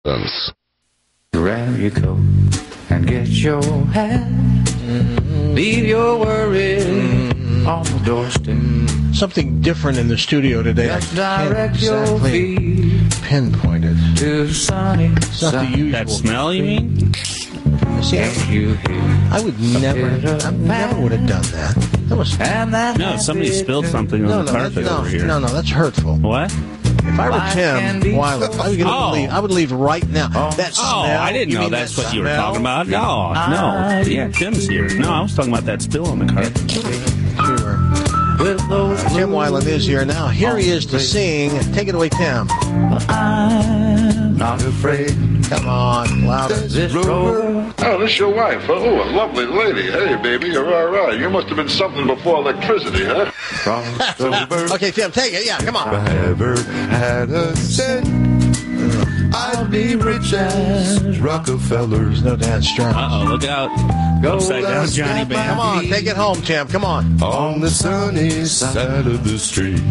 Grab your coat and get your hat. Leave your worries on the doorstep. Something different in the studio today. Just I can't direct your exactly feet pinpoint it. to the sunny It's not the side. usual. That smell, you mean? See, Can't you hear? I would never would have done that. That was And that No, somebody spilled something on the carpet over here. no, that's hurtful. What? If I were Tim Weiland, I would leave right now. That smell. Oh, I didn't you know mean that's that what you were smell? talking about. No. Yeah, Tim's here. No, I was talking about that spill on the carpet. Sure. Tim Weiland is here now. Here he is to sing. Take it away, Tim. I'm not afraid. Come on, louder. This road. Oh, this your wife. Oh, a lovely lady. Hey, baby, you're all right. You must have been something before electricity, huh? Crossed over. Okay, Tim, take it. Yeah, come on. I ever had a cent, I'd be rich as Rockefellers. No dance strong. Uh-oh, look out. Upside down Johnny Band. Come on, take it home, Tim. Come on. On the sunny side of the street.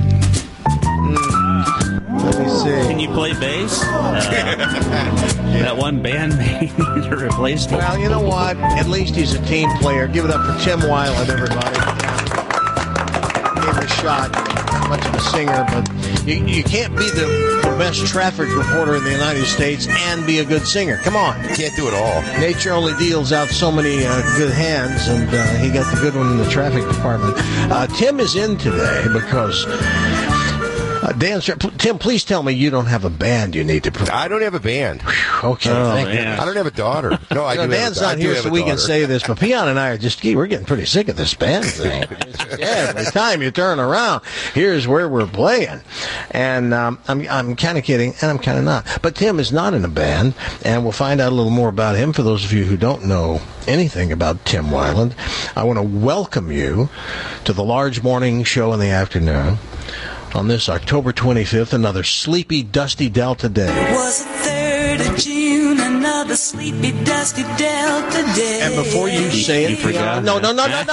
Let me see. Can you play bass? That one bandmate replaced him. Well, you know what? At least he's a team player. Give it up for Tim Weiland, everybody. Gave it a shot. Not much of a singer, but you can't be the best traffic reporter in the United States and be a good singer. Come on. Can't do it all. Nature only deals out so many good hands, and he got the good one in the traffic department. Tim is in today because... Dan, Tim, please tell me you don't have a band you need to promote. I don't have a band. Okay, thank you. man. I don't have a daughter. No, I do. Dan's not here, so we can say this, but Peon and I are we're getting pretty sick of this band thing. Every time you turn around, here's where we're playing. And I'm kind of kidding, and I'm kind of not. But Tim is not in a band, and we'll find out a little more about him. For those of you who don't know anything about Tim Weiland, I want to welcome you to the Large Morning Show in the afternoon. On this October 25th, another sleepy, dusty Delta day. It was the 3rd of June, another sleepy, dusty Delta day. And before you say it, You forgot. no.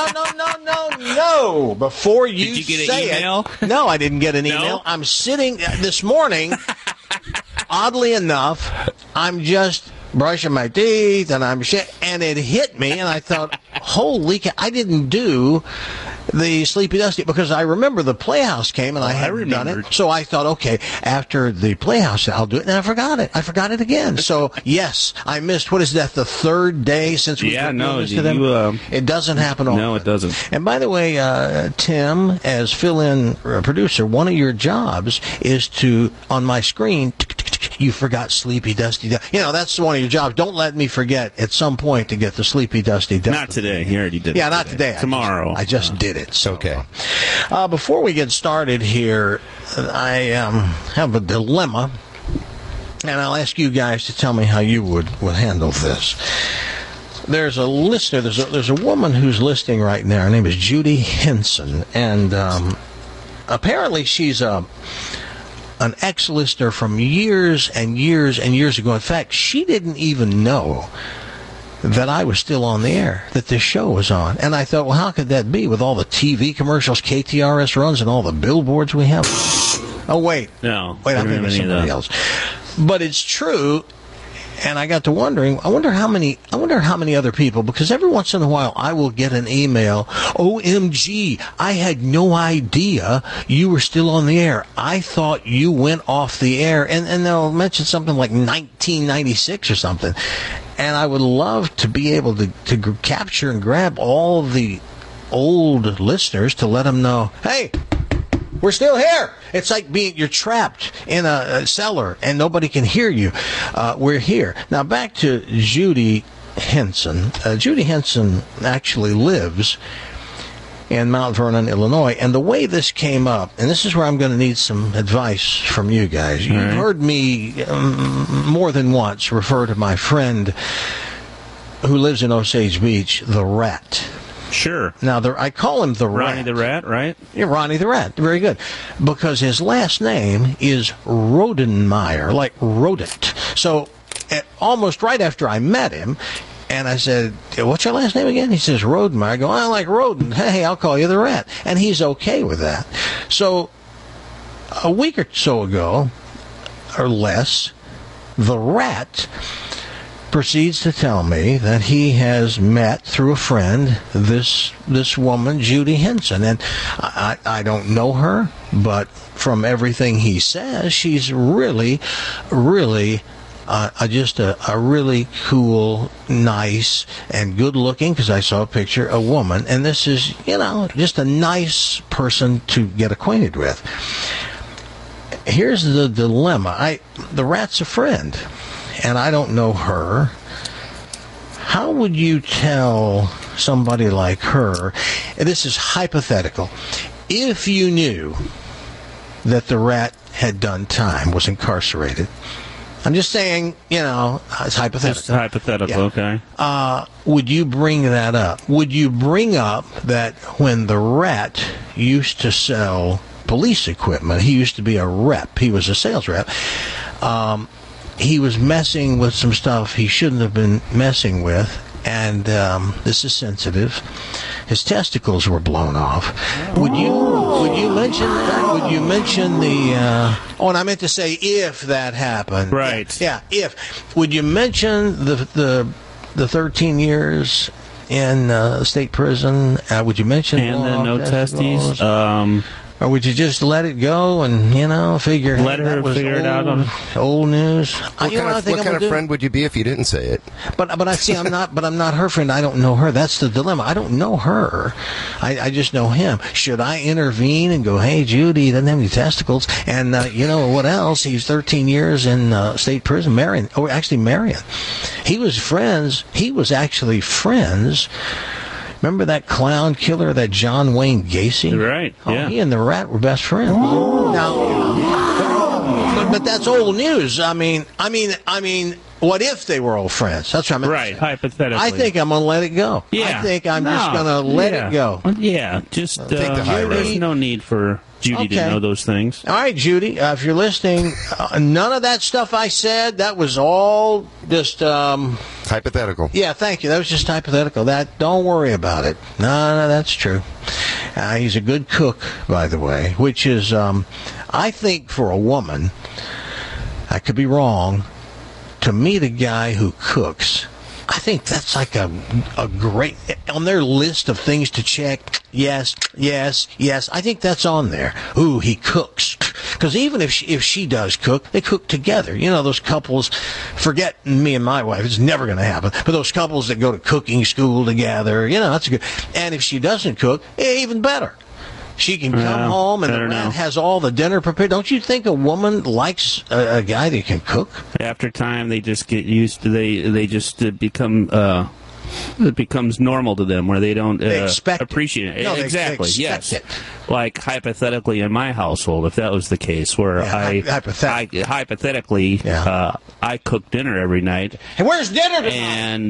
Before you Did you get an say email? it, no, I didn't get an No? email. I'm sitting this morning. Oddly enough, I'm just brushing my teeth, and and it hit me, and I thought, holy cow, I didn't do the Sleepy Dusty, because I remember the Playhouse came and I hadn't done it. So I thought, okay, after the Playhouse, I'll do it. And I forgot it. I forgot it again. So, yes, I missed, what is that, the third day since we Yeah, no, this to them? It doesn't happen often. No, it doesn't. And by the way, Tim, as fill-in producer, one of your jobs is to, on my screen, you forgot Sleepy Dusty. You know, that's one of your jobs. Don't let me forget at some point to get the Sleepy Dusty done. Not today. He already did it. Yeah, not today. Tomorrow. I just did it. So. Okay. Before we get started here, I have a dilemma, and I'll ask you guys to tell me how you would handle this. There's a listener. There's a woman who's listening right now. Her name is Judy Henson, and apparently she's an ex-listener from years and years and years ago. In fact, she didn't even know that I was still on the air, that this show was on. And I thought, well, how could that be with all the TV commercials KTRS runs and all the billboards we have? Oh, wait. No. Wait, I'm thinking of somebody else. But it's true. And I got to wondering, I wonder how many other people, because every once in a while I will get an email, OMG, I had no idea you were still on the air. I thought you went off the air. And they'll mention something like 1996 or something. And I would love to be able to capture and grab all the old listeners to let them know, hey, we're still here. It's like you're trapped in a cellar and nobody can hear you. We're here. Now back to Judy Henson. Judy Henson actually lives in Mount Vernon, Illinois. And the way this came up, and this is where I'm going to need some advice from you guys. You've heard me more than once refer to my friend who lives in Osage Beach, the Rat. Sure. Now, I call him the Rat. Ronnie the Rat, right? Yeah, Ronnie the Rat. Very good. Because his last name is Rodenmeyer, like rodent. So, almost right after I met him, and I said, what's your last name again? He says, Rodenmeyer. I go, I like rodent. Hey, I'll call you the Rat. And he's okay with that. So, a week or so ago, or less, the rat proceeds to tell me that he has met through a friend this woman, Judy Henson, and I don't know her, but from everything he says, she's really just a really cool, nice, and good-looking, because I saw a picture, a woman, and this is, just a nice person to get acquainted with. Here's the dilemma. The rat's a friend, and I don't know her. How would you tell somebody like her, and this is hypothetical, if you knew that the rat had done time, was incarcerated? I'm just saying, it's hypothetical. Just hypothetical, yeah. Okay. Would you bring that up? Would you bring up that when the rat used to sell police equipment, he used to be a rep, he was a sales rep, he was messing with some stuff he shouldn't have been messing with, and this is sensitive, his testicles were blown off. Would you mention that? Would you mention the and I meant to say if that happened. Right. Yeah, if. Would you mention the 13 years in state prison? Would you mention and then no testes? Or would you just let it go and, figure let her figure it out on old news? What kind of friend would you be if you didn't say it? But I see I'm not her friend. I don't know her. That's the dilemma. I don't know her. I just know him. Should I intervene and go, hey, Judy, he doesn't have any testicles, and what else? He's 13 years in state prison. Marion. He was actually friends. Remember that clown killer, that John Wayne Gacy? Right, yeah. He and the rat were best friends. Now, but that's old news. I mean, what if they were old friends? That's what I meant. Right, hypothetically. I think I'm going to let it go. Yeah. I think I'm just going to let it go. Yeah, just take the high road. There's no need for Judy to know those things. All right, Judy, if you're listening, none of that stuff I said, that was all just... hypothetical. Yeah, thank you. That was just hypothetical. Don't worry about it. No, that's true. He's a good cook, by the way, which is, I think for a woman, I could be wrong, to meet a guy who cooks, I think that's like a great, on their list of things to check, yes, I think that's on there. Ooh, he cooks. Because even if she does cook, they cook together. Those couples, forget me and my wife, it's never going to happen, but those couples that go to cooking school together, that's good. And if she doesn't cook, even better. She can come home and the rat has all the dinner prepared. Don't you think a woman likes a guy that can cook? After time, they just get used to, they just become... it becomes normal to them, where they don't appreciate it. No, exactly. They yes. it. Like hypothetically in my household, if that was the case, where hypothetically, I cook dinner every night. Hey, where's dinner tonight? And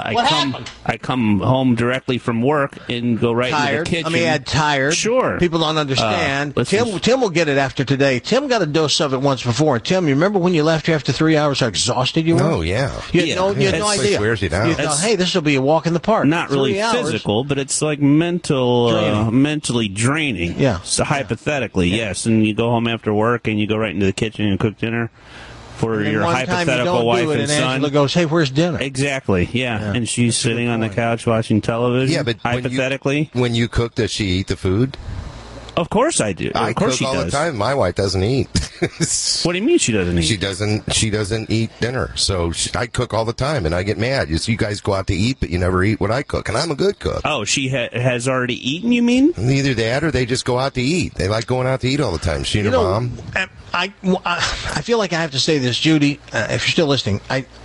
I come home directly from work and go right into the kitchen. Let me add tired. Sure. People don't understand. Tim will get it after today. Tim got a dose of it once before. And Tim, you remember when you left here after 3 hours, how exhausted you were? Oh, yeah. You had no idea. Wears you down. You thought, hey, this will be a walk in the park. Not really physical, but it's like mentally draining. Yeah. So hypothetically, yes. And you go home after work and you go right into the kitchen and cook dinner for your hypothetical wife and son. Angela goes, hey, where's dinner? Exactly, yeah. And she's sitting on the couch watching television. Yeah, but hypothetically, when you cook, does she eat the food? Of course I do. I of course cook she all does. the time. My wife doesn't eat. What do you mean she doesn't eat? She doesn't eat dinner. So I cook all the time, and I get mad. You guys go out to eat, but you never eat what I cook, and I'm a good cook. Oh, she has already eaten, you mean? Either that or they just go out to eat. They like going out to eat all the time. She and her mom. I feel like I have to say this, Judy, if you're still listening.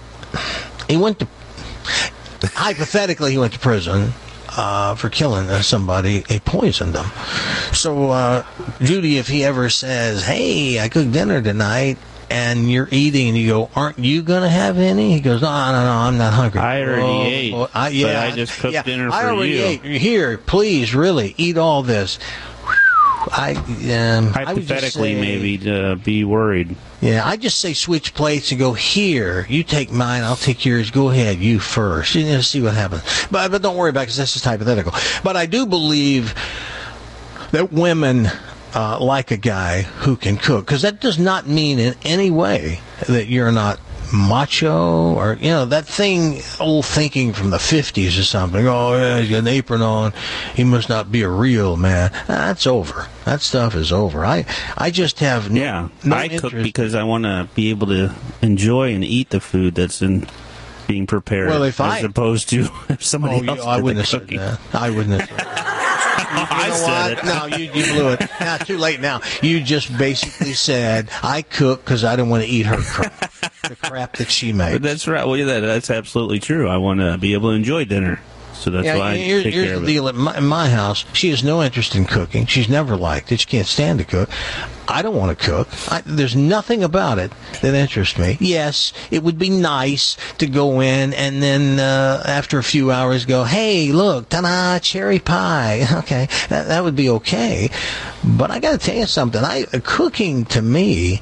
Hypothetically, he went to prison. For killing somebody, he poisoned them. So, Judy, if he ever says, hey, I cooked dinner tonight, and you're eating, and you go, aren't you going to have any? He goes, no, I'm not hungry. I already ate, but I just cooked dinner for you. I already ate. Here, please, really, eat all this. Hypothetically, maybe to be worried. Yeah, I just say switch plates and go, here, you take mine, I'll take yours. Go ahead, you first. See what happens. But don't worry about it, because that's just hypothetical. But I do believe that women like a guy who can cook, because that does not mean in any way that you're not macho, or that thing, old thinking from the 50s or something. Oh, yeah, he's got an apron on, he must not be a real man. That's over. That stuff is over. I just have no I interest. cook because I want to be able to enjoy and eat the food that's being prepared, opposed to if somebody else I did wouldn't the have cooking. said that. I wouldn't have said that. I said it. No, you blew it. Nah, too late now. You just basically said, I cook because I don't want to eat her crap. The crap that she makes. But that's right. Well, yeah, that's absolutely true. I want to be able to enjoy dinner. So that's why I take care of it. Here's the deal. In my house, she has no interest in cooking. She's never liked it. She can't stand to cook. I don't want to cook. There's nothing about it that interests me. Yes, it would be nice to go in and then after a few hours go, hey, look, ta-da, cherry pie. Okay, that would be okay. But I got to tell you something. Cooking to me,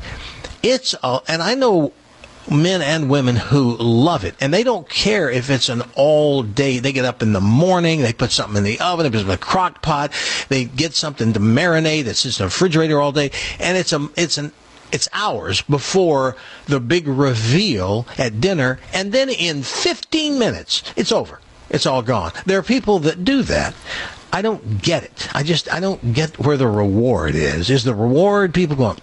and I know men and women who love it, and they don't care if it's an all day. They get up in the morning, they put something in the oven, if it's a crock pot, they get something to marinate that's just in the refrigerator all day, and it's hours before the big reveal at dinner, and then in 15 minutes it's over. It's all gone. There are people that do that. I don't get it. I don't get where the reward is. Is the reward people going,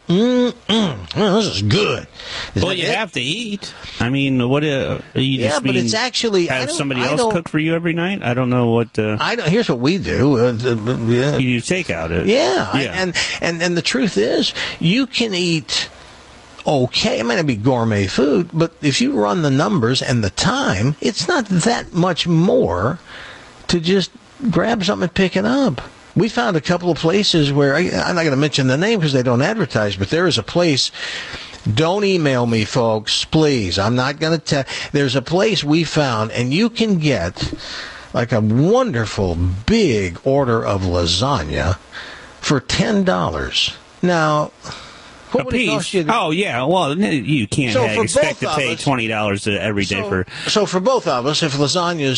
this is good? You have to eat. I mean, what you just but it's actually have somebody else cook for you every night? I don't know what. Here's what we do. You take out it. Yeah. And the truth is, you can eat. Okay, it might not be gourmet food, but if you run the numbers and the time, it's not that much more to just grab something and pick it up. We found a couple of places where, I'm not going to mention the name because they don't advertise, but there is a place. Don't email me, folks, please. I'm not going to tell. There's a place we found, and you can get like a wonderful big order of lasagna for $10. Now, what would it cost you? Oh, yeah. Well, you can't expect to pay $20 every day for. So for both of us, if lasagna is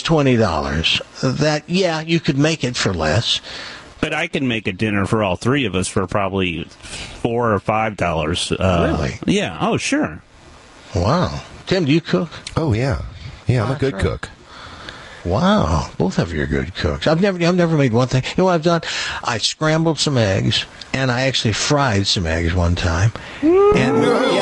$20, you could make it for less. But I can make a dinner for all three of us for probably $4 or $5. Really? Yeah. Oh, sure. Wow. Tim, do you cook? Oh, yeah. Yeah, I'm a good cook. Wow, both of you are good cooks. I've never made one thing. You know what I've done? I scrambled some eggs, and I actually fried some eggs one time. And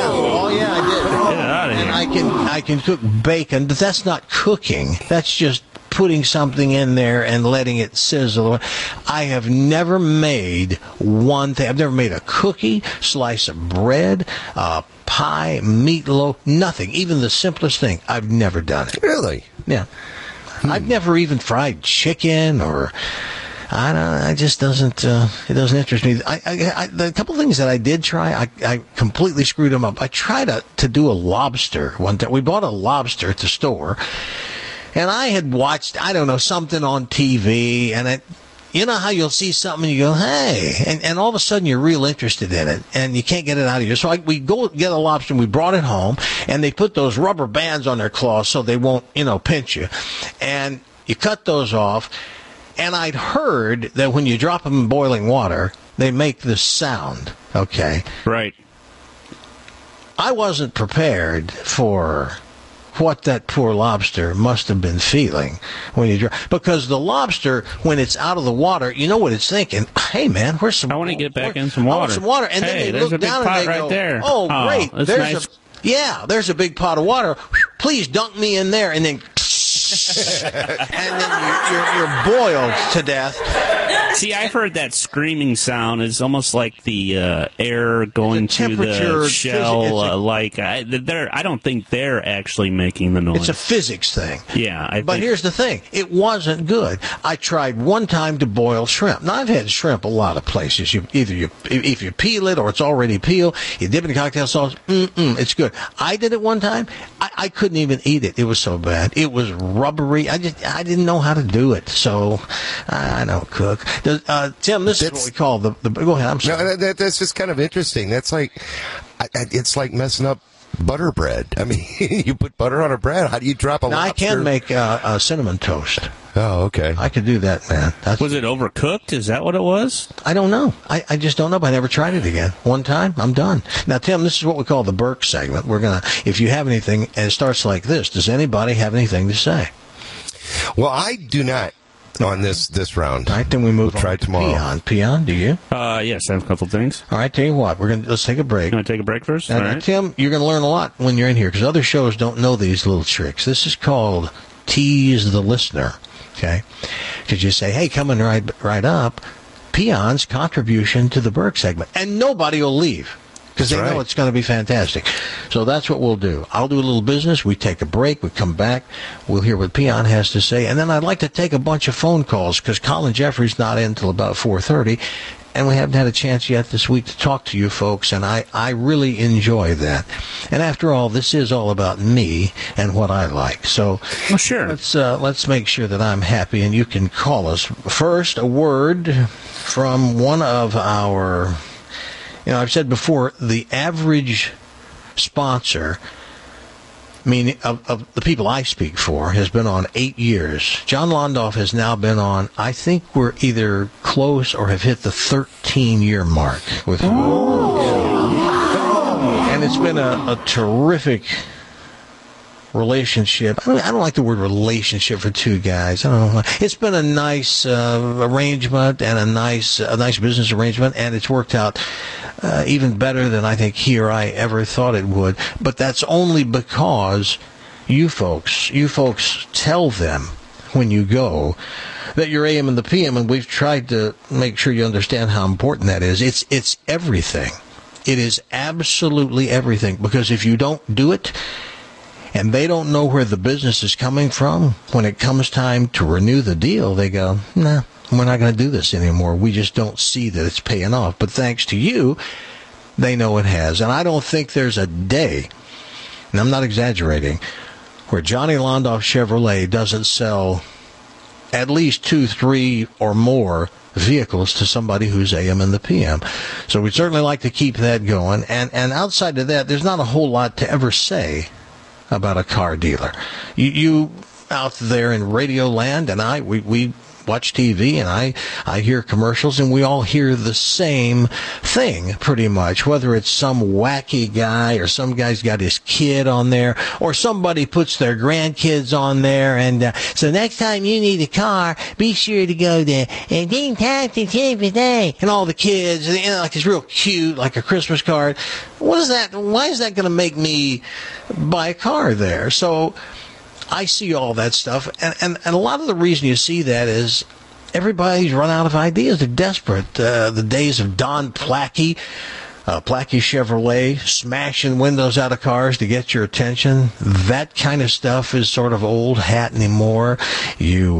I did. And I can cook bacon, but that's not cooking. That's just putting something in there and letting it sizzle. I have never made one thing. I've never made a cookie, slice of bread, pie, meatloaf, nothing. Even the simplest thing. I've never done it. Really? Yeah. I've never even fried chicken, or I don't know. It just doesn't. It doesn't interest me. The couple things that I did try, I completely screwed them up. I tried to do a lobster one time. We bought a lobster at the store, and I had watched something on TV, and you know how you'll see something and you go, hey, and all of a sudden you're real interested in it, and you can't get it out of you. So we go get a lobster, and we brought it home, and they put those rubber bands on their claws so they won't, pinch you. And you cut those off, and I'd heard that when you drop them in boiling water, they make this sound, okay? Right. I wasn't prepared for what that poor lobster must have been feeling when you because the lobster, when it's out of the water, you know what it's thinking? Hey, man, where's some? I want to get back in some water. I want some water, and then they look down and they go, there. "Oh, great! There's nice. there's a big pot of water. Please dunk me in there," and then. And then you're boiled to death. See, I've heard that screaming sound. It's almost like the air going through the shell. I don't think they're actually making the noise. It's a physics thing. Yeah, but here's the thing: it wasn't good. I tried one time to boil shrimp. Now I've had shrimp a lot of places. If you peel it or it's already peeled, you dip it in cocktail sauce. It's good. I did it one time. I couldn't even eat it. It was so bad. It was rubbery. I didn't know how to do it, so I don't cook. Tim, this is what we call the. Go ahead. I'm sorry. No, that's just kind of interesting. That's like, it's like messing up butter bread. I mean, you put butter on a bread. How do you drop a lobster? I can make a cinnamon toast. Oh, okay. I could do that, man. Was it overcooked? Is that what it was? I don't know. I just don't know, but I never tried it again. One time, I'm done. Now, Tim, this is what we call the Burke segment. We're going to, if you have anything, and it starts like this, does anybody have anything to say? Well, I do not on this round. All right, then we move we'll try tomorrow. Peon, do you? Yes, I have a couple things. All right, tell you what, let's take a break. You want to take a break first? All right. Tim, you're going to learn a lot when you're in here, because other shows don't know these little tricks. This is called Tease the Listener. Okay, because you say, hey, coming right up, Peon's contribution to the Burke segment. And nobody will leave because they know it's going to be fantastic. So that's what we'll do. I'll do a little business. We take a break. We come back. We'll hear what Peon has to say. And then I'd like to take a bunch of phone calls because Colin Jeffrey's not in until about 4:30. And we haven't had a chance yet this week to talk to you folks, and I really enjoy that. And after all, this is all about me and what I like. So sure. Let's make sure that I'm happy, and you can call us. First, a word from one of our, I've said before, the average sponsor, meaning of the people I speak for, has been on 8 years. John Londoff has now been on, I think we're either close or have hit the 13-year mark with him. And it's been a terrific relationship. I don't like the word relationship for two guys. I don't know. It's been a nice arrangement and a nice business arrangement, and it's worked out even better than I think he or I ever thought it would. But that's only because you folks tell them when you go that you're AM and the PM, and we've tried to make sure you understand how important that is. It's everything. It is absolutely everything, because if you don't do it, and they don't know where the business is coming from, when it comes time to renew the deal, they go, nah, we're not going to do this anymore. We just don't see that it's paying off. But thanks to you, they know it has. And I don't think there's a day, and I'm not exaggerating, where Johnny Londoff Chevrolet doesn't sell at least 2, 3, or more vehicles to somebody who's AM and the PM. So we'd certainly like to keep that going. And outside of that, there's not a whole lot to ever say about a car dealer. You out there in radio land, and we watch TV, and I hear commercials, and we all hear the same thing pretty much, whether it's some wacky guy or some guy's got his kid on there, or somebody puts their grandkids on there, and so next time you need a car, be sure to go there and and all the kids, like it's real cute, like a Christmas card. What is that? Why is that going to make me buy a car there? So I see all that stuff, and a lot of the reason you see that is everybody's run out of ideas. They're desperate. The days of Don Plackey, Plackey Chevrolet, smashing windows out of cars to get your attention, that kind of stuff is sort of old hat anymore. You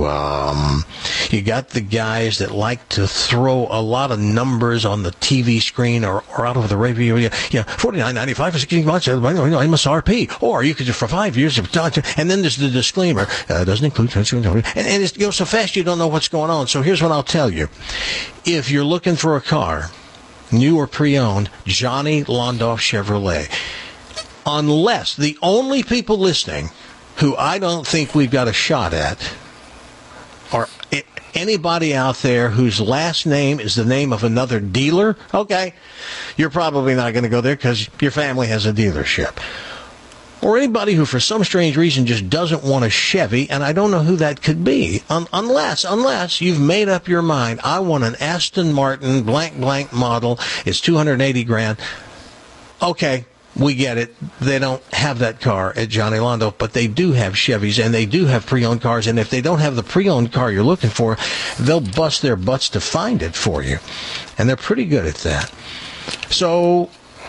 got the guys that like to throw a lot of numbers on the TV screen or out over the radio. $49.95 for 16 months, MSRP. Or you could, for 5 years, and then there's the disclaimer, doesn't include, and it goes so fast you don't know what's going on. So here's what I'll tell you. If you're looking for a car, new or pre-owned, Johnny Londoff Chevrolet. Unless the only people listening who I don't think we've got a shot at are anybody out there whose last name is the name of another dealer, okay, you're probably not going to go there because your family has a dealership. Or anybody who, for some strange reason, just doesn't want a Chevy, and I don't know who that could be, unless you've made up your mind, I want an Aston Martin blank model, it's $280,000. Okay, we get it. They don't have that car at Johnny Londoff, but they do have Chevys, and they do have pre-owned cars, and if they don't have the pre-owned car you're looking for, they'll bust their butts to find it for you, and they're pretty good at that. So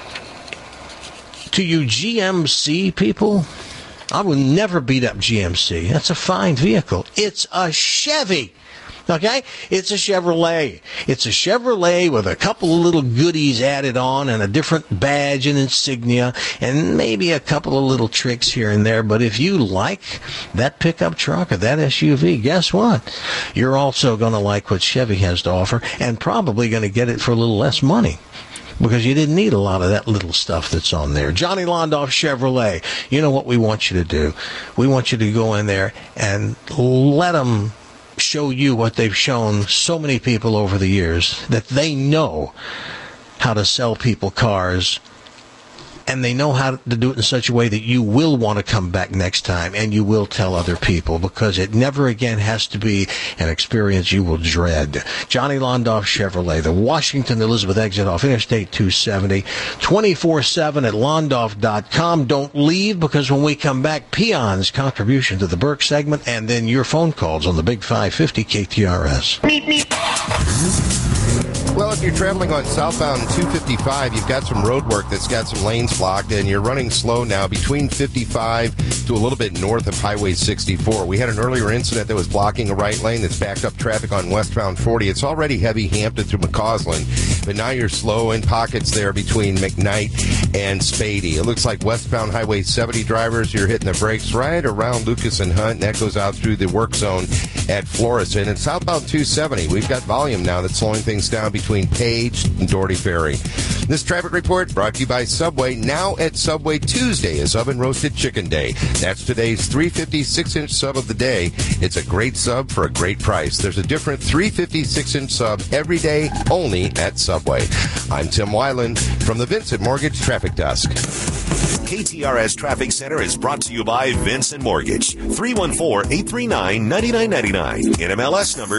to you GMC people, I will never beat up GMC. That's a fine vehicle. It's a Chevy. Okay? It's a Chevrolet. It's a Chevrolet with a couple of little goodies added on and a different badge and insignia and maybe a couple of little tricks here and there. But if you like that pickup truck or that SUV, guess what? You're also going to like what Chevy has to offer and probably going to get it for a little less money, because you didn't need a lot of that little stuff that's on there. Johnny Londoff Chevrolet, you know what we want you to do? We want you to go in there and let them show you what they've shown so many people over the years, that they know how to sell people cars, and they know how to do it in such a way that you will want to come back next time and you will tell other people, because it never again has to be an experience you will dread. Johnny Londoff Chevrolet, the Washington Elizabeth exit off Interstate 270, 24/7 at londoff.com. Don't leave, because when we come back, Peon's contribution to the Burke segment, and then your phone calls on the Big 550 KTRS. Well, if you're traveling on southbound 255, you've got some road work that's got some lanes blocked, and you're running slow now between 55 to a little bit north of Highway 64. We had an earlier incident that was blocking a right lane that's backed up traffic on westbound 40. It's already heavy Hampton through McCausland, but now you're slow in pockets there between McKnight and Spady. It looks like westbound Highway 70 drivers, you're hitting the brakes right around Lucas and Hunt, and that goes out through the work zone at Florissant. And southbound 270, we've got volume now that's slowing things down between Page and Doherty Ferry. This traffic report brought to you by Subway. Now at Subway, Tuesday is Oven Roasted Chicken Day. That's today's $3.50 6-inch sub of the day. It's a great sub for a great price. There's a different $3.50 6-inch sub every day, only at Subway. I'm Tim Weiland from the Vincent Mortgage Traffic Desk. KTRS Traffic Center is brought to you by Vincent Mortgage. 314-839-9999. NMLS number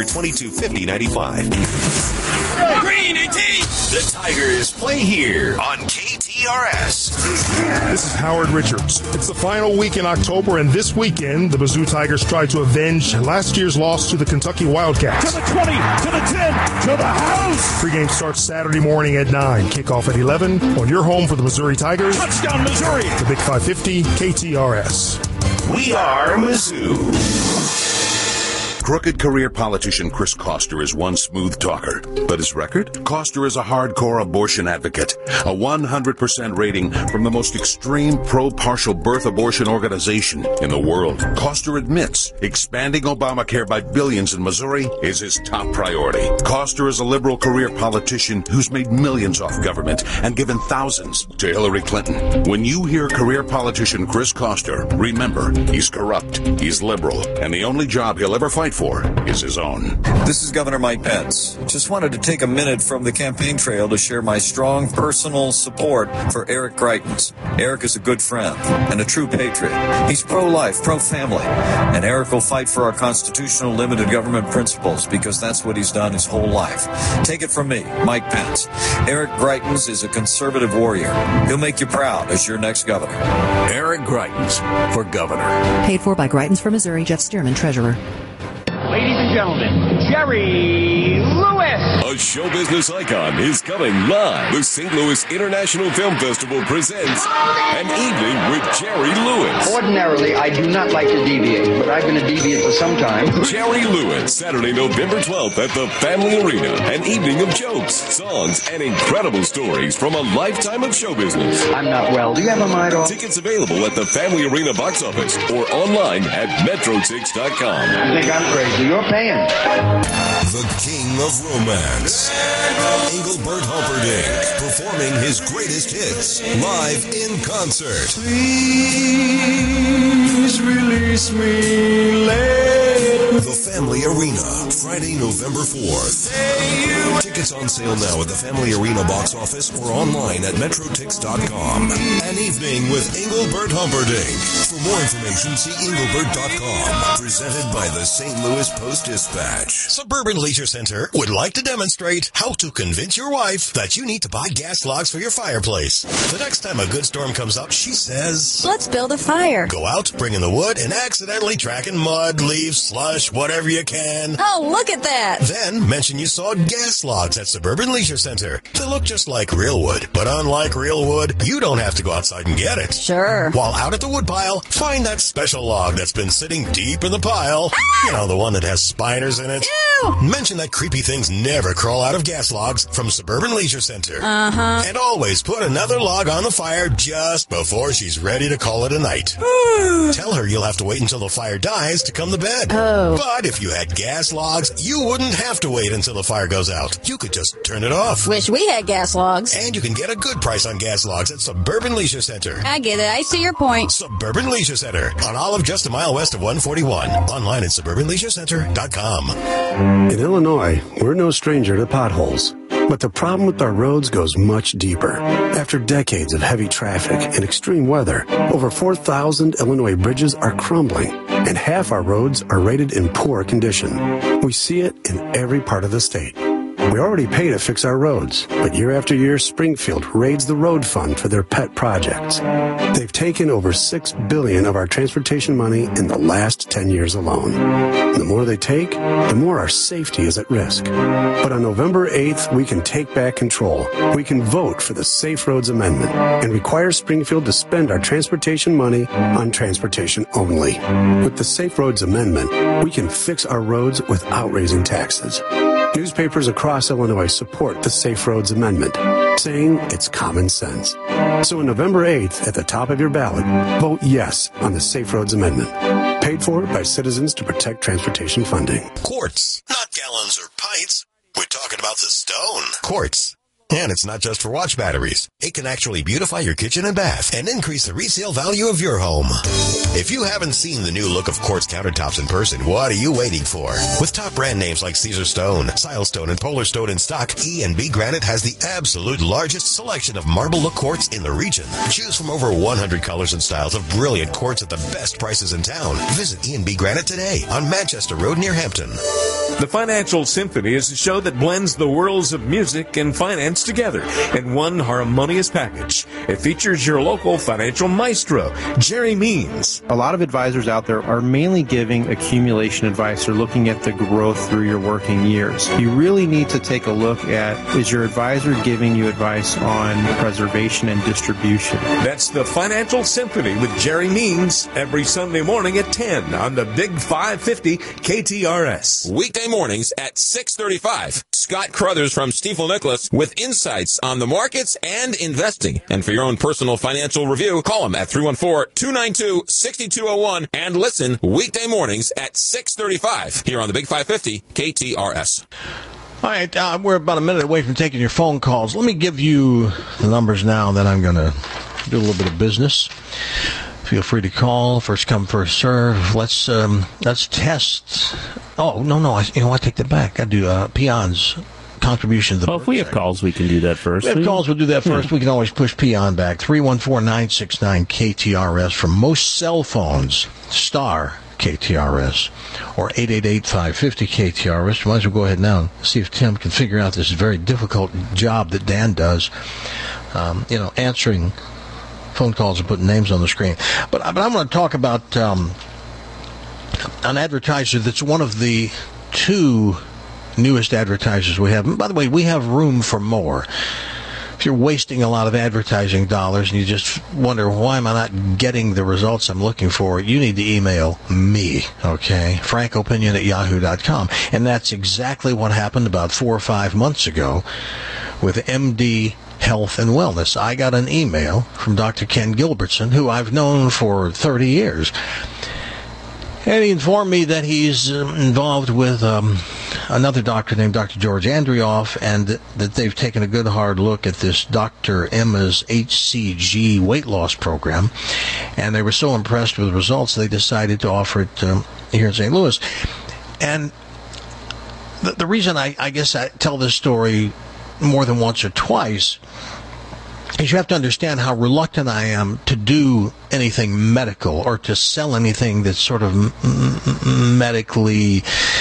225095. Green 18! The Tigers play here on KTRS. This is Howard Richards. It's the final week in October, and this weekend, the Mizzou Tigers try to avenge last year's loss to the Kentucky Wildcats. To the 20, to the 10, to the house! Pregame starts Saturday morning at 9. Kickoff at 11 on your home for the Missouri Tigers. Touchdown, Missouri! The Big 550, KTRS. We are Mizzou. Crooked career politician Chris Koster is one smooth talker. But his record? Koster is a hardcore abortion advocate. A 100% rating from the most extreme pro-partial birth abortion organization in the world. Koster admits expanding Obamacare by billions in Missouri is his top priority. Koster is a liberal career politician who's made millions off government and given thousands to Hillary Clinton. When you hear career politician Chris Koster, remember, he's corrupt, he's liberal, and the only job he'll ever fight for is his own. This is Governor Mike Pence. Just wanted to take a minute from the campaign trail to share my strong personal support for Eric Greitens. Eric is a good friend and a true patriot. He's pro-life, pro-family, and Eric will fight for our constitutional limited government principles because that's what he's done his whole life. Take it from me, Mike Pence. Eric Greitens is a conservative warrior. He'll make you proud as your next governor. Eric Greitens for governor. Paid for by Greitens for Missouri, Jeff Stearman, Treasurer. Ladies and gentlemen, Jerry Lewis! A show business icon is coming live. The St. Louis International Film Festival presents An Evening with Jerry Lewis. Ordinarily, I do not like to deviate, but I've been a deviant for some time. Jerry Lewis, Saturday, November 12th at the Family Arena. An evening of jokes, songs, and incredible stories from a lifetime of show business. I'm not well. Do you have a mic on? Tickets available at the Family Arena box office or online at metrotix.com. You think I'm crazy? You're paying. The King of Romance, Engelbert Humperdinck, performing his greatest hits live in concert. Please release me, late. The Family Arena, Friday, November 4th. Tickets on sale now at the Family Arena box office or online at metrotix.com. An evening with Engelbert Humperdinck. For more information, see engelbert.com. Presented by the St. Louis Post-Dispatch. Suburban Leisure Center would like to demonstrate how to convince your wife that you need to buy gas logs for your fireplace. The next time a good storm comes up, she says, "Let's build a fire." Go out, bring in the wood, and accidentally track in mud, leaves, slush, whatever you can. Oh, look at that. Then mention you saw gas logs at Suburban Leisure Center. They look just like real wood, but unlike real wood, you don't have to go outside and get it. Sure. While out at the wood pile, find that special log that's been sitting deep in the pile. You know, the one that has spiders in it. Ew. Mention that creepy things never crawl out of gas logs from Suburban Leisure Center. Uh-huh. And always put another log on the fire just before she's ready to call it a night. Tell her you'll have to wait until the fire dies to come to bed. Oh. But if you had gas logs, you wouldn't have to wait until the fire goes out. You could just turn it off. Wish we had gas logs. And you can get a good price on gas logs at Suburban Leisure Center. I get it. I see your point. Suburban Leisure Center on Olive, just a mile west of 141. Online at suburbanleisurecenter.com. In Illinois, we're no stranger to potholes. But the problem with our roads goes much deeper. After decades of heavy traffic and extreme weather, over 4,000 Illinois bridges are crumbling, and half our roads are rated in poor condition. We see it in every part of the state. We already pay to fix our roads, but year after year, Springfield raids the road fund for their pet projects. They've taken over $6 billion of our transportation money in the last 10 years alone. The more they take, the more our safety is at risk. But on November 8th, we can take back control. We can vote for the Safe Roads Amendment and require Springfield to spend our transportation money on transportation only. With the Safe Roads Amendment, we can fix our roads without raising taxes. Newspapers across Illinois support the Safe Roads Amendment, saying it's common sense. So on November 8th, at the top of your ballot, vote yes on the Safe Roads Amendment. Paid for by Citizens to Protect Transportation Funding. Quarts, not gallons or pints. We're talking about the stone. Quarts. And it's not just for watch batteries. It can actually beautify your kitchen and bath and increase the resale value of your home. If you haven't seen the new look of Quartz countertops in person, what are you waiting for? With top brand names like Caesar Stone, Silestone, and Polar Stone in stock, E&B Granite has the absolute largest selection of marble look quartz in the region. Choose from over 100 colors and styles of brilliant quartz at the best prices in town. Visit E&B Granite today on Manchester Road near Hampton. The Financial Symphony is a show that blends the worlds of music and finance together in one harmonious package. It features your local financial maestro, Jerry Means. A lot of advisors out there are mainly giving accumulation advice or looking at the growth through your working years. You really need to take a look at, is your advisor giving you advice on preservation and distribution? That's the Financial Symphony with Jerry Means every Sunday morning at 10 on the Big 550 KTRS. Weekday mornings at 6:35. Scott Crothers from Stifel Nicholas with insights on the markets and investing. And for your own personal financial review, call him at 314-292-6201 and listen weekday mornings at 6:35 here on the Big 550 KTRS. All right, we're about a minute away from taking your phone calls. Let me give you the numbers now, then I'm going to do a little bit of business. Feel free to call. First come, first serve. Let's test. Oh, no. I take that back. I do Peon's contribution to the if we have calls, we can do that first. We have calls, we'll do that first. We can always push Peon back. 314-969-KTRS from most cell phones. Star KTRS or 888-550-KTRS. Might as well go ahead now and see if Tim can figure out this very difficult job that Dan does, answering phone calls and putting names on the screen. But I'm going to talk about an advertiser that's one of the two newest advertisers we have. And by the way, we have room for more. If you're wasting a lot of advertising dollars and you just wonder, why am I not getting the results I'm looking for, you need to email me, okay? frankopinion@yahoo.com. And that's exactly what happened about 4 or 5 months ago with MD Health and Wellness. I got an email from Dr. Ken Gilbertson, who I've known for 30 years. And he informed me that he's involved with another doctor named Dr. George Andrioff, and that they've taken a good hard look at this Dr. Emma's HCG weight loss program. And they were so impressed with the results, they decided to offer it here in St. Louis. And the reason I guess I tell this story more than once or twice is you have to understand how reluctant I am to do anything medical or to sell anything that's sort of medically,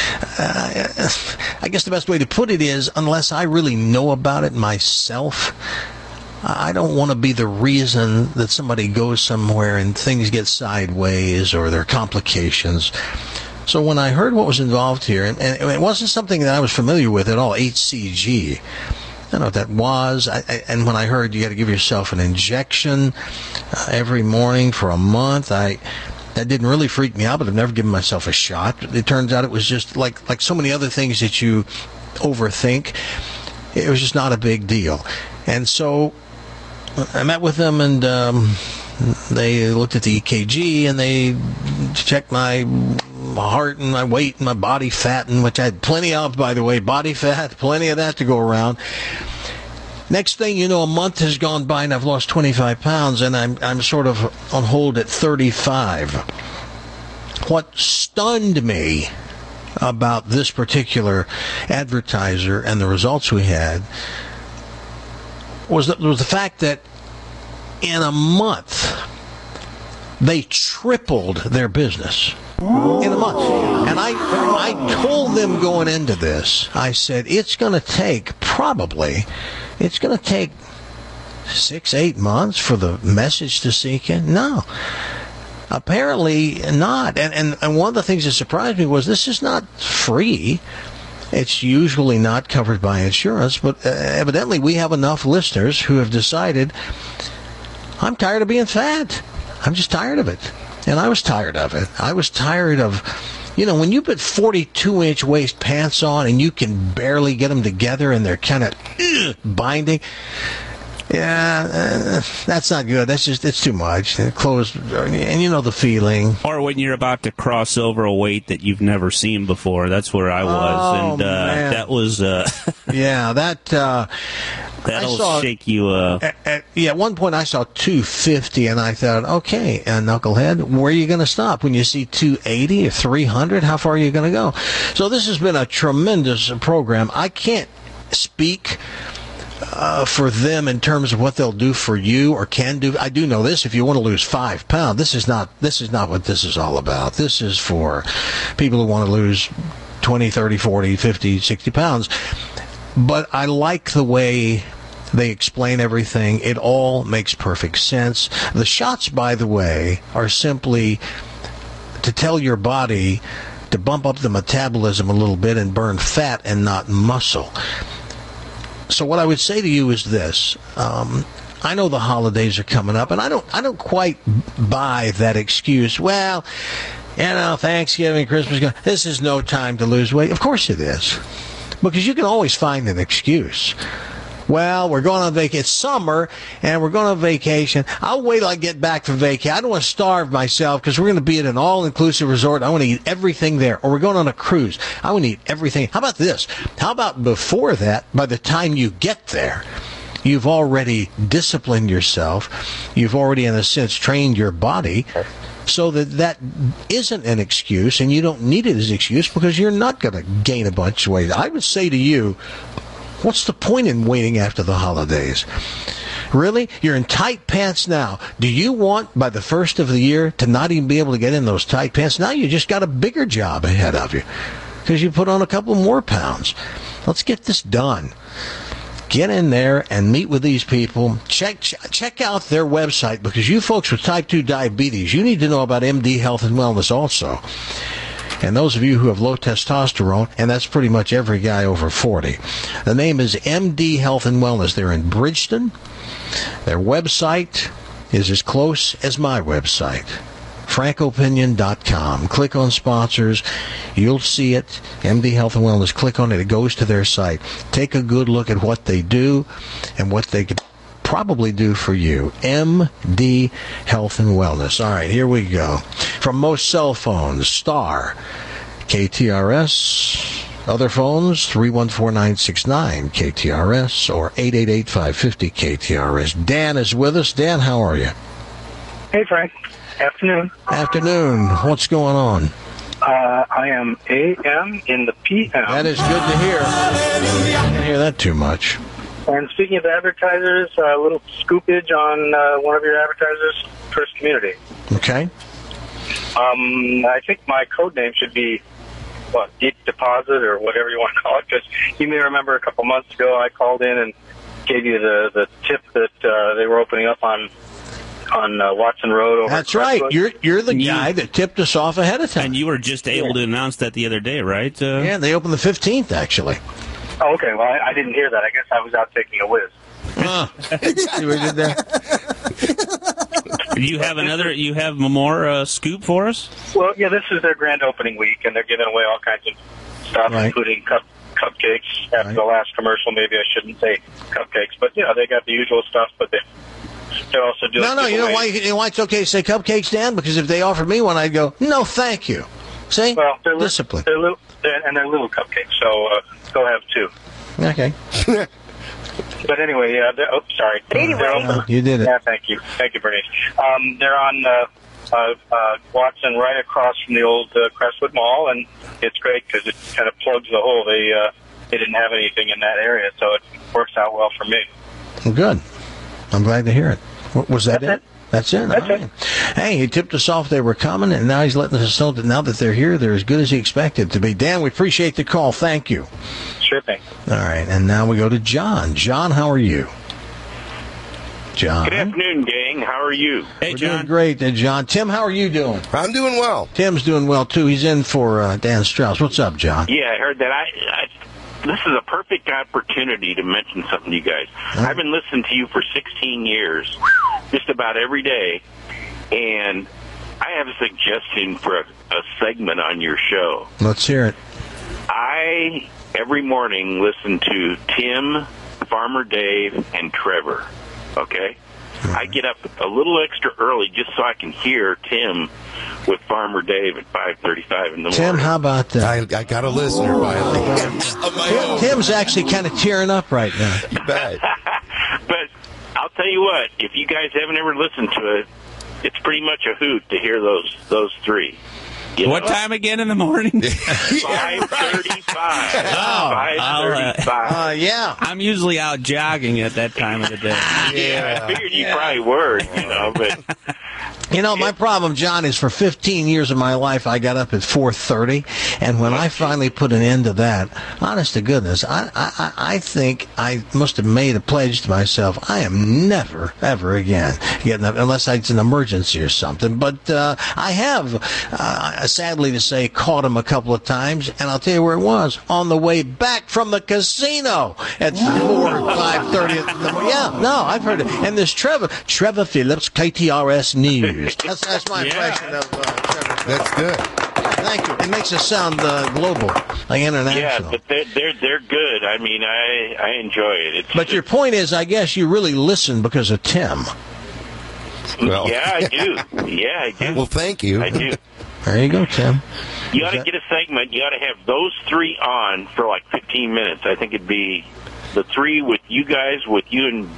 I guess the best way to put it is, unless I really know about it myself, I don't want to be the reason that somebody goes somewhere and things get sideways or there are complications. So when I heard what was involved here, and it wasn't something that I was familiar with at all, HCG, I don't know what that was. And when I heard you got to give yourself an injection every morning for a month, I That didn't really freak me out, but I've never given myself a shot. It turns out it was just like so many other things that you overthink. It was just not a big deal. And so I met with them, and they looked at the EKG, and they checked my heart and my weight and my body fat, and which I had plenty of, by the way, body fat, plenty of that to go around. Next thing you know, a month has gone by and I've lost 25 pounds, and I'm sort of on hold at 35. What stunned me about this particular advertiser and the results we had was the fact that in a month they tripled their business. In a month. And I told them going into this, I said, it's going to take 6-8 months for the message to sink in. No, apparently not. And one of the things that surprised me was this is not free. It's usually not covered by insurance, but evidently we have enough listeners who have decided, I'm tired of being fat. I'm just tired of it. And I was tired of it. I was tired of, when you put 42-inch waist pants on and you can barely get them together and they're kind of binding. Yeah, that's not good. It's too much. Clothes, and you know the feeling. Or when you're about to cross over a weight that you've never seen before. That's where I was. Man. That was... yeah, That'll shake you up. At one point I saw 250, and I thought, okay, knucklehead, where are you going to stop? When you see 280 or 300, how far are you going to go? So this has been a tremendous program. I can't speak for them in terms of what they'll do for you or can do. I do know this: if you want to lose 5 pounds, this is not what this is all about. This is for people who want to lose 20, 30, 40, 50, 60 pounds. But I like the way they explain everything. It all makes perfect sense. The shots, by the way, are simply to tell your body to bump up the metabolism a little bit and burn fat and not muscle. So what I would say to you is this. I know the holidays are coming up, and I don't quite buy that excuse. Well, Thanksgiving, Christmas, this is no time to lose weight. Of course it is. Because you can always find an excuse. Well, we're going on vacation. It's summer, and we're going on vacation. I'll wait till I get back from vacation. I don't want to starve myself because we're going to be at an all-inclusive resort. I want to eat everything there. Or we're going on a cruise. I want to eat everything. How about this? How about before that, by the time you get there, you've already disciplined yourself. You've already, in a sense, trained your body so that isn't an excuse, and you don't need it as an excuse because you're not going to gain a bunch of weight. I would say to you, what's the point in waiting after the holidays? Really? You're in tight pants now. Do you want, by the first of the year, to not even be able to get in those tight pants? Now you just got a bigger job ahead of you because you put on a couple more pounds. Let's get this done. Get in there and meet with these people. Check out their website, because you folks with type 2 diabetes, you need to know about MD Health and Wellness also. And those of you who have low testosterone, and that's pretty much every guy over 40. The name is MD Health and Wellness. They're in Bridgeton. Their website is as close as my website, frankopinion.com. Click on sponsors. You'll see it. MD Health and Wellness. Click on it. It goes to their site. Take a good look at what they do and what they could probably do for you. MD Health and Wellness. All right, here we go. From most cell phones, star KTRS. Other phones, 314-969 KTRS or 888-550 KTRS. Dan is with us. Dan, how are you? Hey, Frank. Afternoon. Afternoon. What's going on? I am AM in the PM. That is good to hear. I didn't hear that too much. And speaking of advertisers, a little scoopage on one of your advertisers, First Community. Okay. I think my code name should be, Deep Deposit or whatever you want to call it, because you may remember a couple months ago I called in and gave you the tip that they were opening up on Watson Road. That's right. You're the guy that tipped us off ahead of time. And you were just able to announce that the other day, right? Yeah, they opened the 15th, actually. Oh, okay. Well, I didn't hear that. I guess I was out taking a whiz. See what we did there? You have more scoop for us? Well, yeah, this is their grand opening week, and they're giving away all kinds of stuff, Right. including cupcakes. After the last commercial, maybe I shouldn't say cupcakes, but they got the usual stuff. But they're also doing. No, you know why it's okay to say cupcakes, Dan? Because if they offered me one, I'd go, no, thank you. See? Well, they're discipline. They're little, they're little cupcakes, so go have two. Okay. But anyway, yeah. Sorry. No, you did it. Yeah, thank you, Bernice. They're on Watson, right across from the old Crestwood Mall, and it's great because it kind of plugs the hole. They didn't have anything in that area, so it works out well for me. Well, good. I'm glad to hear it. Was that it? That's it. That's all right. Hey, he tipped us off they were coming, and now he's letting us know that now that they're here, they're as good as he expected to be. Dan, we appreciate the call. Thank you. Sure thing. All right, and now we go to John. John, how are you? John. Good afternoon, gang. How are you? Hey, We're doing great, John. Tim, how are you doing? I'm doing well. Tim's doing well, too. He's in for Dan Strauss. What's up, John? Yeah, I heard that. This is a perfect opportunity to mention something to you guys. I've been listening to you for 16 years, just about every day, and I have a suggestion for a segment on your show. Let's hear it. I, every morning, listen to Tim, Farmer Dave, and Trevor, okay? I get up a little extra early just so I can hear Tim with Farmer Dave at 5:35 in the morning. Tim, how about that? I got a listener, finally. Tim's actually kind of tearing up right now. You bet. But I'll tell you what, if you guys haven't ever listened to it, it's pretty much a hoot to hear those three. What time again in the morning? 5:35. 5:35. Yeah. I'm usually out jogging at that time of the day. Yeah, I figured you probably were, but... You know, my problem, John, is for 15 years of my life, I got up at 4:30, and when I finally put an end to that, honest to goodness, I think I must have made a pledge to myself. I am never, ever again getting up, unless it's an emergency or something. But I have, sadly to say, caught him a couple of times, and I'll tell you where it was. On the way back from the casino at 4 or 5:30 in the morning. Yeah, no, I've heard it. And there's Trevor Phillips, KTRS News. That's my impression of Trevor. That's good. Thank you. It makes us sound global, like international. Yeah, but they're good. I mean, I enjoy it. But your point is, I guess you really listen because of Tim. Well. Yeah, I do. Yeah, I do. Well, thank you. I do. There you go, Tim. You ought to get a segment. You ought to have those three on for like 15 minutes. I think it'd be the three with you guys, with you and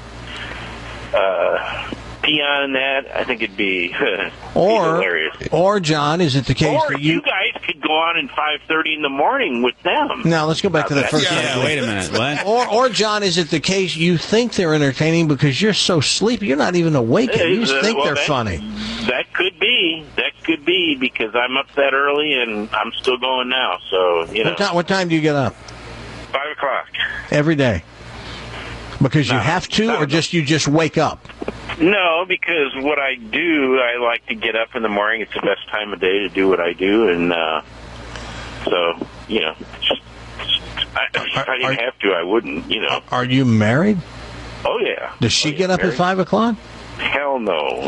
Peon and that. I think it'd be hilarious. Or, John, is it the case that you guys could go on at 5:30 in the morning with them? Now, let's go back to that first. Yeah, wait a minute. What? Or, John, is it the case you think they're entertaining because you're so sleepy, you're not even awake yet. You just think they're funny. That could be. That could be because I'm up that early and I'm still going now. So, What time do you get up? 5 o'clock. Every day? Because you have to, or you just wake up? No, because what I do, I like to get up in the morning. It's the best time of day to do what I do, and so if I didn't have to, I wouldn't. Are you married? Oh yeah. Does she get up at 5 o'clock? Hell no.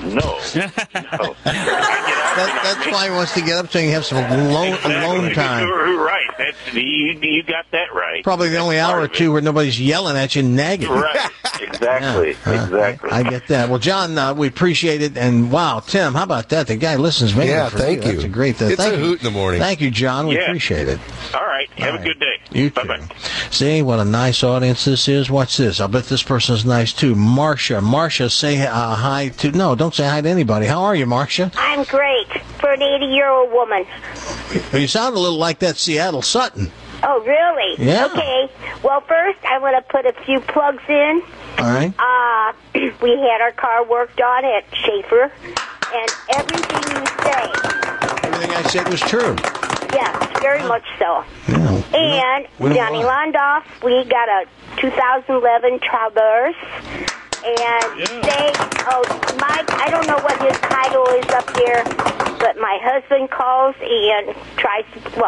That's why he wants to get up so he can have some alone time. Right. You got that right. Probably the only hour or two where nobody's yelling at you and nagging. Right. Exactly. Exactly. I get that. Well, John, we appreciate it. And wow, Tim, how about that? The guy listens mainly for thank you. That's a great It's a hoot in the morning. Thank you, John. We appreciate it. All right. Have a good day. You too. Bye-bye. See what a nice audience this is? Watch this. I'll bet this person's nice too. Marcia, say hi to... No, don't say hi to anybody. How are you, Marcia? I'm great for an 80-year-old woman. You sound a little like that Seattle Sutton. Oh, really? Yeah. Okay. Well, first, I want to put a few plugs in. All right. We had our car worked on at Schaefer, and everything you say... Everything I said was true. Yes, very much so. Yeah. And Johnny Londoff, we got a 2011 Traverse. And Mike, I don't know what his title is up there, but my husband calls and tries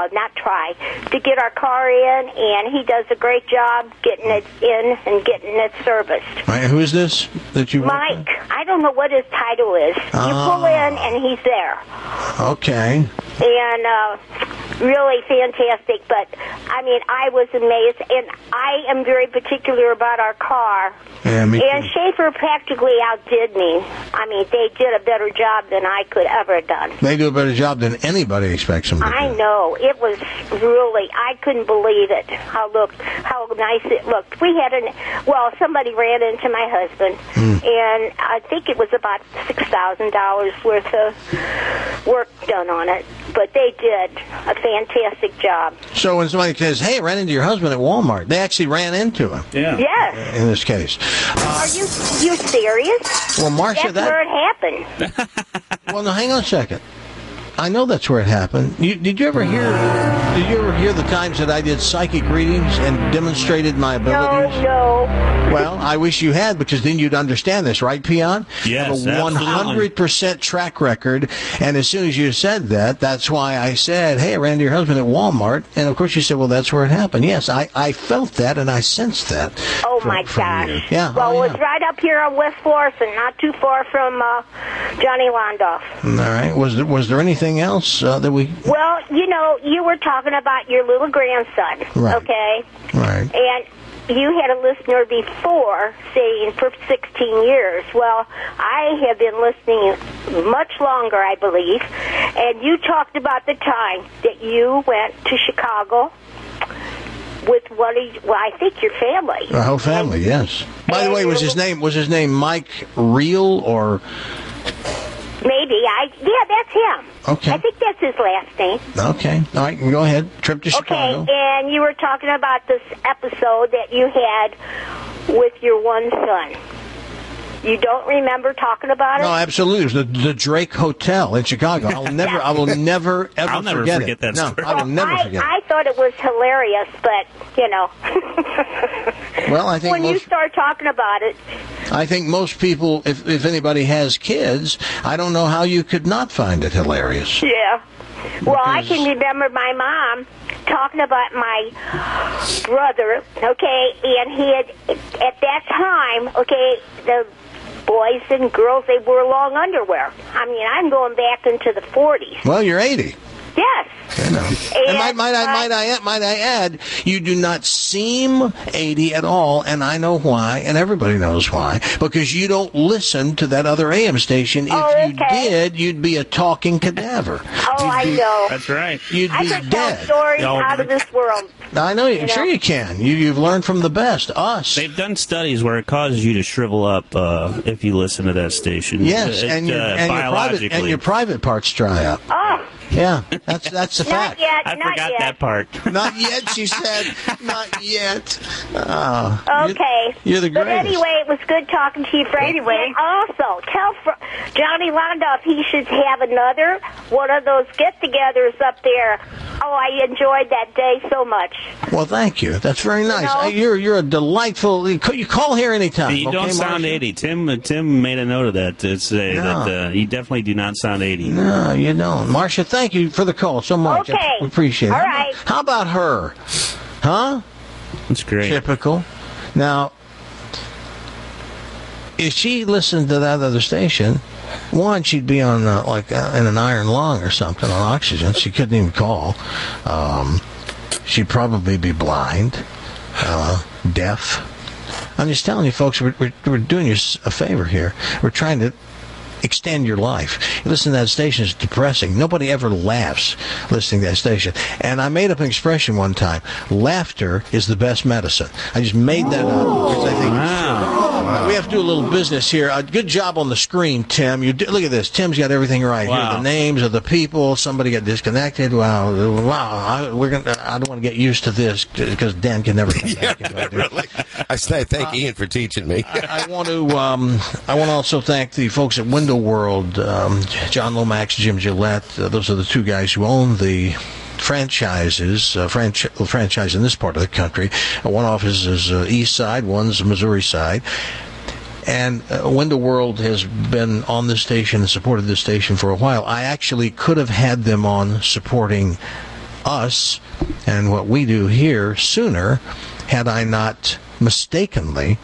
to get our car in, and he does a great job getting it in and getting it serviced. All right, who is this that you? Mike. I don't know what his title is. You pull in, and he's there. Okay. And really fantastic. But I mean, I was amazed, and I am very particular about our car. Yeah, me too. And Schaefer practically outdid me. I mean, they did a better job than I could ever have done. They do a better job than anybody expects them to do. I know. It was really, I couldn't believe it, how nice it looked. Somebody ran into my husband, and I think it was about $6,000 worth of work done on it. But they did a fantastic job. So when somebody says, hey, I ran into your husband at Walmart, they actually ran into him. Yeah. Yes. In this case. Are you serious? Well, Marcia, that's where it happened. Well, no, hang on a second. I know that's where it happened. Did you ever hear the times that I did psychic readings and demonstrated my abilities? No. Well, I wish you had, because then you'd understand this, right, Peon? Yes, you have a 100% track record, and as soon as you said that, that's why I said, hey, I ran into your husband at Walmart, and of course you said, well, that's where it happened. Yes, I felt that, and I sensed that. Oh, my gosh. You. Yeah. Well, it was right up here on West Florissant, not too far from Johnny Londoff. All right. Was there anything else that we... Well, you were talking about your little grandson, right. Okay? Right. And you had a listener before saying for 16 years. Well, I have been listening much longer, I believe, and you talked about the time that you went to Chicago with I think your family. Our whole family, yes. By the way, was his name Mike Reel or... Maybe. That's him. Okay. I think that's his last name. Okay. All right, go ahead. Trip to Chicago. Okay, and you were talking about this episode that you had with your one son. You don't remember talking about it? No, absolutely. It was the Drake Hotel in Chicago. I will never I'll never forget that story. No, I will never forget it. I thought it was hilarious, but, Well, I think when you start talking about it. I think most people, if anybody has kids, I don't know how you could not find it hilarious. Yeah. Well, I can remember my mom talking about my brother, okay, and he had, at that time, okay, the boys and girls, they wore long underwear. I mean, I'm going back into the 40s. Well, you're 80. Yes. And might I add, you do not seem 80 at all, and I know why, and everybody knows why, because you don't listen to that other AM station. If you did, you'd be a talking cadaver. I know. That's right. You'd be dead. Tell stories out of this world. I know. Sure you can. You've learned from the best, us. They've done studies where it causes you to shrivel up if you listen to that station. Yes, and your private parts dry up. Oh. Yeah, that's a fact. Not yet. I forgot that part. Not yet, she said. Not yet. Okay. You're the greatest. But anyway, it was good talking to you, Frank. Anyway, also, tell Johnny Londoff he should have another one of those get-togethers up there. Oh, I enjoyed that day so much. Well, thank you. That's very nice. You're a delightful... You call here anytime. You don't sound 80. Tim made a note of that to say that you definitely do not sound 80. No, you don't. Marcia, thank you for the call so much. Okay. We appreciate it. All right. How about her? Huh? That's great. Typical. Now, if she listened to that other station, one, she'd be on in an iron lung or something on oxygen. She couldn't even call. She'd probably be blind, deaf. I'm just telling you, folks, we're doing you a favor here. We're trying to extend your life. Listen to that station, it's depressing. Nobody ever laughs listening to that station. And I made up an expression one time. Laughter is the best medicine. I just made that up because I think it's true. We have to do a little business here. Good job on the screen, Tim. Look at this. Tim's got everything right. Wow. Here are the names of the people. Somebody got disconnected. Wow. I don't want to get used to this because Dan can never come back. Really. I thank Ian for teaching me. I want to also thank the folks at Window World, John Lomax, Jim Gillette. Those are the two guys who own the franchises, franchise in this part of the country. One office is east side, one's Missouri side. And Window World has been on this station and supported this station for a while. I actually could have had them on supporting us and what we do here sooner had I not mistakenly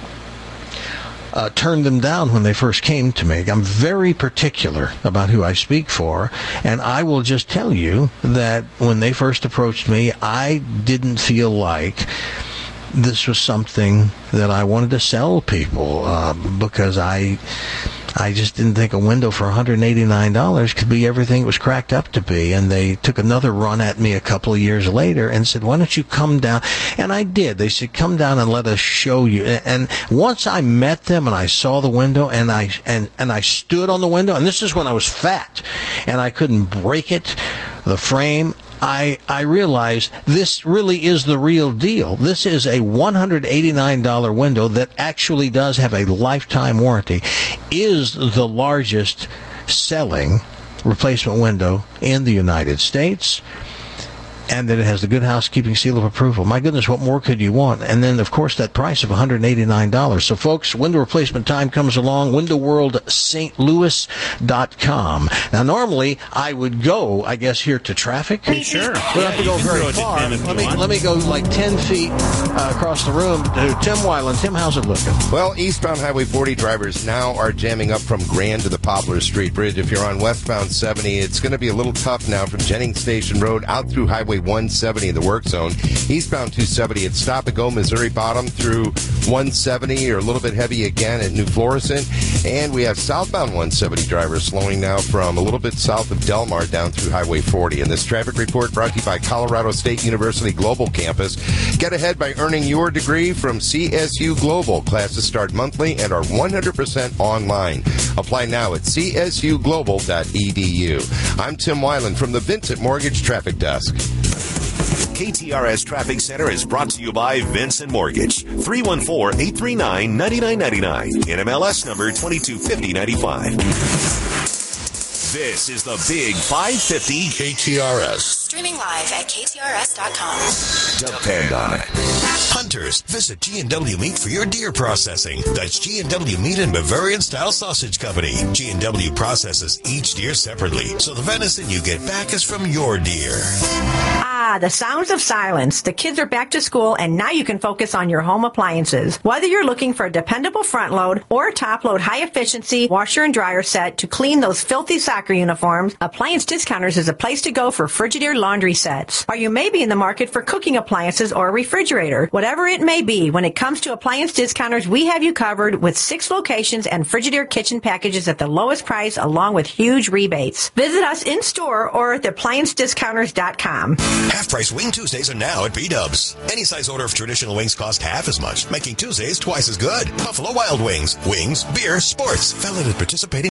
turned them down when they first came to me. I'm very particular about who I speak for, and I will just tell you that when they first approached me, I didn't feel like this was something that I wanted to sell people because I just didn't think a window for $189 could be everything it was cracked up to be. And they took another run at me a couple of years later and said, why don't you come down? And I did. They said, come down and let us show you. And once I met them and I saw the window and I stood on the window, and this is when I was fat and I couldn't break it, the frame, I realized this really is the real deal. This is a $189 window that actually does have a lifetime warranty, is the largest selling replacement window in the United States, and that it has the Good Housekeeping seal of approval. My goodness, what more could you want? And then, of course, that price of $189. So, folks, window replacement time comes along. WindowWorldSt.Louis.com. Now, normally, I would go, I guess, here to traffic. Sure. We don't have to go very far. Let me go like 10 feet across the room to Tim Weiland. Tim, how's it looking? Well, eastbound Highway 40 drivers now are jamming up from Grand to the Poplar Street Bridge. If you're on westbound 70, it's going to be a little tough now from Jennings Station Road out through Highway 170 in the work zone. Eastbound 270 at Stop and Go, Missouri Bottom through 170, or a little bit heavy again at New Florissant. And we have southbound 170 drivers slowing now from a little bit south of Delmar down through Highway 40. And this traffic report brought to you by Colorado State University Global Campus. Get ahead by earning your degree from CSU Global. Classes start monthly and are 100% online. Apply now at csuglobal.edu. I'm Tim Weiland from the Vincent Mortgage Traffic Desk. KTRS Traffic Center is brought to you by Vincent Mortgage. 314-839-9999. NMLS number 225095. This is the Big 550 KTRS. Streaming live at KTRS.com. Depend on it. Hunters, visit G&W Meat for your deer processing. That's G&W Meat and Bavarian-style sausage company. G&W processes each deer separately, so the venison you get back is from your deer. Ah, the sounds of silence. The kids are back to school, and now you can focus on your home appliances. Whether you're looking for a dependable front load or a top load high-efficiency washer and dryer set to clean those filthy soccer uniforms, Appliance Discounters is a place to go for Frigidaire laundry sets. Or you may be in the market for cooking appliances or a refrigerator. Whatever it may be, when it comes to Appliance Discounters, we have you covered with 6 locations and Frigidaire kitchen packages at the lowest price, along with huge rebates. Visit us in store or at theappliancediscounters.com. Half-price Wing Tuesdays are now at B-Dubs. Any size order of traditional wings cost half as much, making Tuesdays twice as good. Buffalo Wild Wings. Wings, beer, sports. Valid at participating